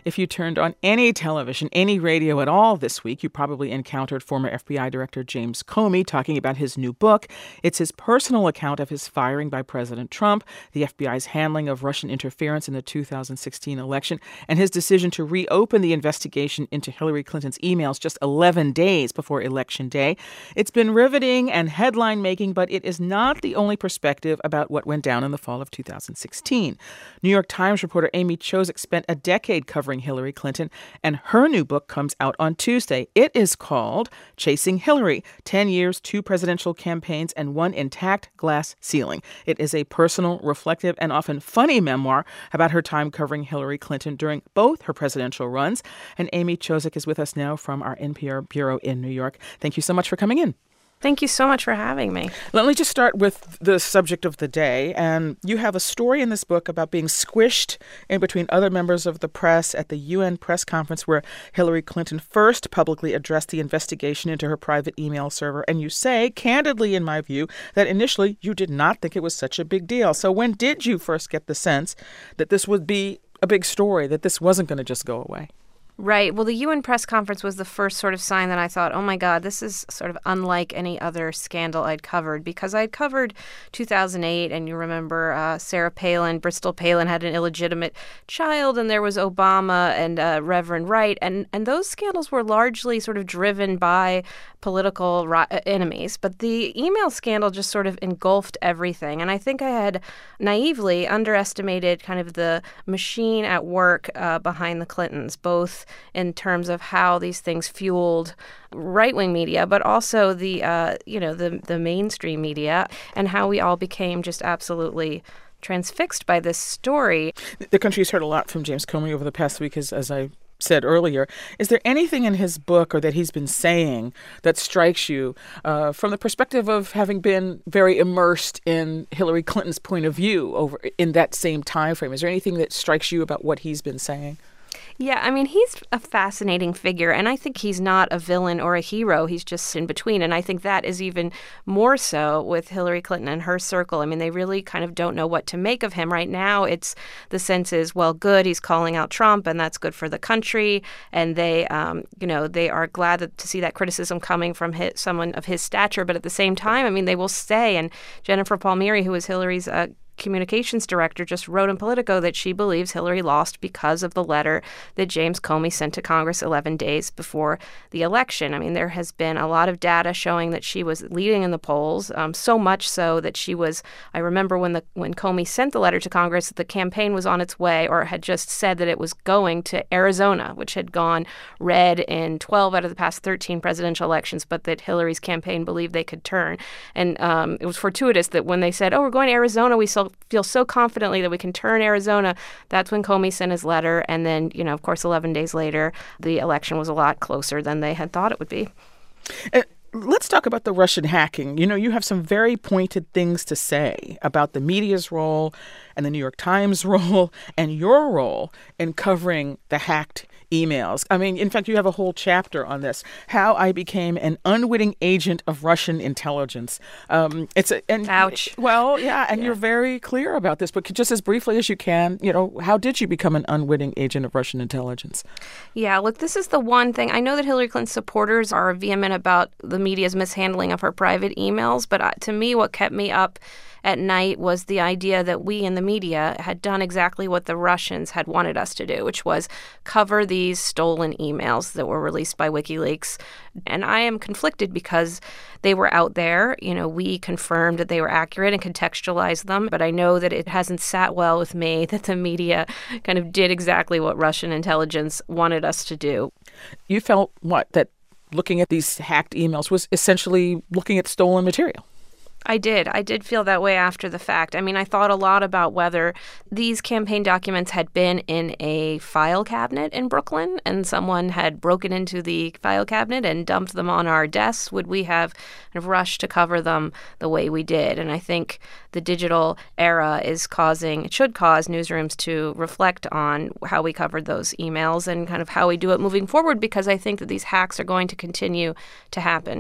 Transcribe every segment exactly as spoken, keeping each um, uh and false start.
If you turned on any television, any radio at all this week, you probably encountered former F B I Director James Comey talking about his new book. It's his personal account of his firing by President Trump, the F B I's handling of Russian interference in the two thousand sixteen election, and his decision to reopen the investigation into Hillary Clinton's emails just eleven days before Election Day. It's been riveting and headline-making, but it is not the only perspective about what went down in the fall of two thousand sixteen. New York Times reporter Amy Chozick spent a decade covering Hillary Clinton, and her new book comes out on Tuesday. It is called Chasing Hillary, ten years, two presidential campaigns, and one intact glass ceiling. It is a personal, reflective, and often funny memoir about her time covering Hillary Clinton during both her presidential runs. And Amy Chozick is with us now from our N P R bureau in New York. Thank you so much for coming in. Thank you so much for having me. Let me just start with the subject of the day. And you have a story in this book about being squished in between other members of the press at the U N press conference where Hillary Clinton first publicly addressed the investigation into her private email server. And you say, candidly, in my view, that initially you did not think it was such a big deal. So when did you first get the sense that this would be a big story, that this wasn't going to just go away? Right. Well, the U N press conference was the first sort of sign that I thought, oh, my God, this is sort of unlike any other scandal I'd covered, because I'd covered two thousand eight, and you remember uh, Sarah Palin, Bristol Palin had an illegitimate child, and there was Obama and uh, Reverend Wright, and, and those scandals were largely sort of driven by political ri- enemies. But the email scandal just sort of engulfed everything. And I think I had naively underestimated kind of the machine at work uh, behind the Clintons, both in terms of how these things fueled right-wing media, but also the, uh, you know, the, the mainstream media, and how we all became just absolutely transfixed by this story. The country's heard a lot from James Comey over the past week, as, as I said earlier. Is there anything in his book or that he's been saying that strikes you uh, from the perspective of having been very immersed in Hillary Clinton's point of view over in that same time frame? Is there anything that strikes you about what he's been saying? Yeah, I mean, he's a fascinating figure, and I think he's not a villain or a hero. He's just in between, and I think that is even more so with Hillary Clinton and her circle. I mean, they really kind of don't know what to make of him. Right now, it's the sense is, well, good, he's calling out Trump, and that's good for the country, and they, um, you know, they are glad that, to see that criticism coming from his, someone of his stature, but at the same time, I mean, they will say, and Jennifer Palmieri, who is Hillary's uh, communications director, just wrote in Politico that she believes Hillary lost because of the letter that James Comey sent to Congress eleven days before the election. I mean, there has been a lot of data showing that she was leading in the polls, um, so much so that she was, I remember when the when Comey sent the letter to Congress, the campaign was on its way, or had just said that it was going to Arizona, which had gone red in twelve out of the past thirteen presidential elections, but that Hillary's campaign believed they could turn. And um, it was fortuitous that when they said, oh, we're going to Arizona, we saw feel so confidently that we can turn Arizona. That's when Comey sent his letter. And then, you know, of course, eleven days later, the election was a lot closer than they had thought it would be. Uh, let's talk about the Russian hacking. You know, you have some very pointed things to say about the media's role and the New York Times role and your role in covering the hacked emails. I mean, in fact, you have a whole chapter on this, how I became an unwitting agent of Russian intelligence. Um, it's a, and Ouch. Well, yeah, and yeah. you're very clear about this, but just as briefly as you can, you know, how did you become an unwitting agent of Russian intelligence? Yeah, look, this is the one thing. I know that Hillary Clinton supporters are vehement about the media's mishandling of her private emails, but uh, to me, what kept me up at night was the idea that we in the media had done exactly what the Russians had wanted us to do, which was cover these stolen emails that were released by WikiLeaks. And I am conflicted because they were out there. You know, we confirmed that they were accurate and contextualized them. But I know that it hasn't sat well with me that the media kind of did exactly what Russian intelligence wanted us to do. You felt what? That looking at these hacked emails was essentially looking at stolen material? I did. I did feel that way after the fact. I mean, I thought a lot about whether these campaign documents had been in a file cabinet in Brooklyn and someone had broken into the file cabinet and dumped them on our desks. Would we have kind of rushed to cover them the way we did? And I think the digital era is causing, it should cause newsrooms to reflect on how we covered those emails and kind of how we do it moving forward, because I think that these hacks are going to continue to happen.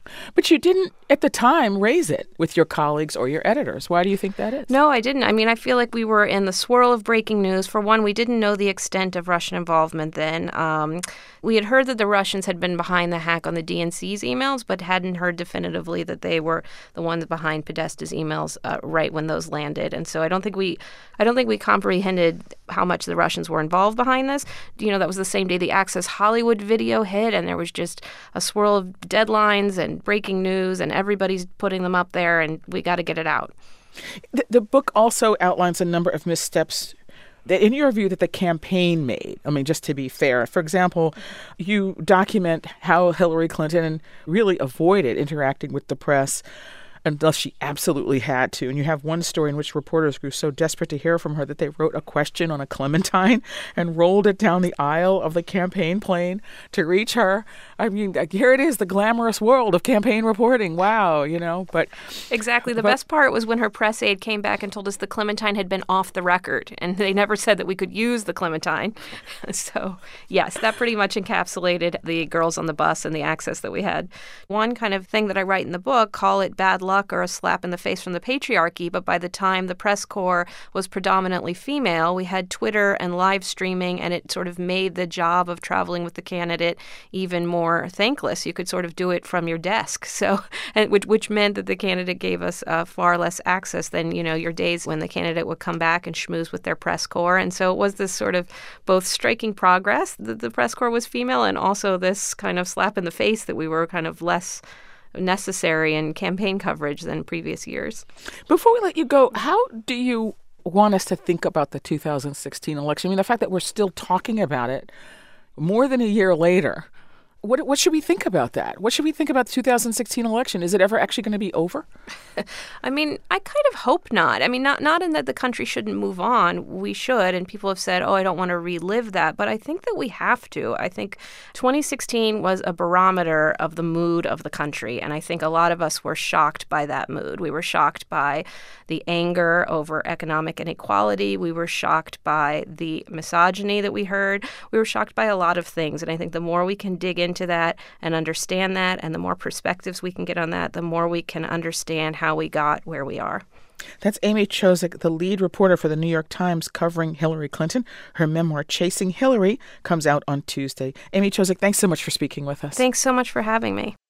But you didn't, at the time, raise it with your colleagues or your editors. Why do you think that is? No, I didn't. I mean, I feel like we were in the swirl of breaking news. For one, we didn't know the extent of Russian involvement then. Um, we had heard that the Russians had been behind the hack on the D N C's emails, but hadn't heard definitively that they were the ones behind Podesta's emails uh, right when those landed. And so I don't think we, I don't think we comprehended how much the Russians were involved behind this. You know, that was the same day the Access Hollywood video hit, and there was just a swirl of deadlines and breaking news, and everybody's putting them up there, and we got to get it out. The, the book also outlines a number of missteps that, in your view, that the campaign made. I mean, just to be fair, for example, you document how Hillary Clinton really avoided interacting with the press unless she absolutely had to. And you have one story in which reporters grew so desperate to hear from her that they wrote a question on a clementine and rolled it down the aisle of the campaign plane to reach her. I mean, here it is, the glamorous world of campaign reporting. Wow, you know, but... Exactly. The but, best part was when her press aide came back and told us the clementine had been off the record, and they never said that we could use the clementine. So, yes, that pretty much encapsulated the girls on the bus and the access that we had. One kind of thing that I write in the book, call it bad luck or a slap in the face from the patriarchy, but by the time the press corps was predominantly female, we had Twitter and live streaming, and it sort of made the job of traveling with the candidate even more thankless. You could sort of do it from your desk, so and which, which meant that the candidate gave us uh, far less access than, you know, your days when the candidate would come back and schmooze with their press corps. And so it was this sort of both striking progress that the press corps was female, and also this kind of slap in the face that we were kind of less necessary in campaign coverage than previous years. Before we let you go, how do you want us to think about the two thousand sixteen election? I mean, the fact that we're still talking about it more than a year later, what what should we think about that? What should we think about the two thousand sixteen election? Is it ever actually going to be over? I mean, I kind of hope not. I mean, not not in that the country shouldn't move on. We should. And people have said, oh, I don't want to relive that. But I think that we have to. I think twenty sixteen was a barometer of the mood of the country. And I think a lot of us were shocked by that mood. We were shocked by the anger over economic inequality. We were shocked by the misogyny that we heard. We were shocked by a lot of things. And I think the more we can dig into that and understand that, and the more perspectives we can get on that, the more we can understand how we got where we are. That's Amy Chozick, the lead reporter for the New York Times covering Hillary Clinton. Her memoir, Chasing Hillary, comes out on Tuesday. Amy Chozick, thanks so much for speaking with us. Thanks so much for having me.